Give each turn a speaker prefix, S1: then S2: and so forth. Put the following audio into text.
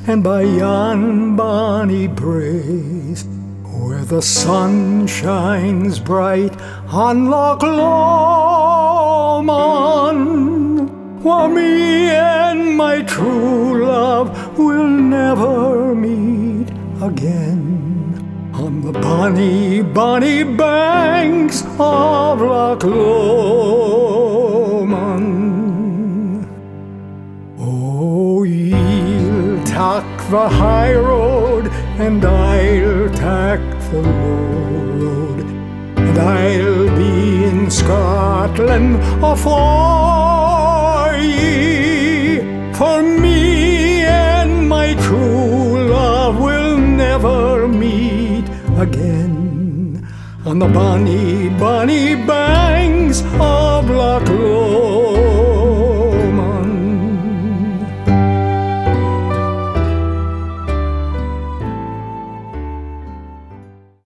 S1: and by yon bonny braes, where the sun shines bright on Loch Lomond, where me and my true love will never meet again, on the bonny, bonny banks of Loch Lomond. Oh, ye'll tak the high road, and I'll tak the low road, and I'll be in Scotland afore ye, for me and my true love will never meet again, on the bonny, bonny banks of Loch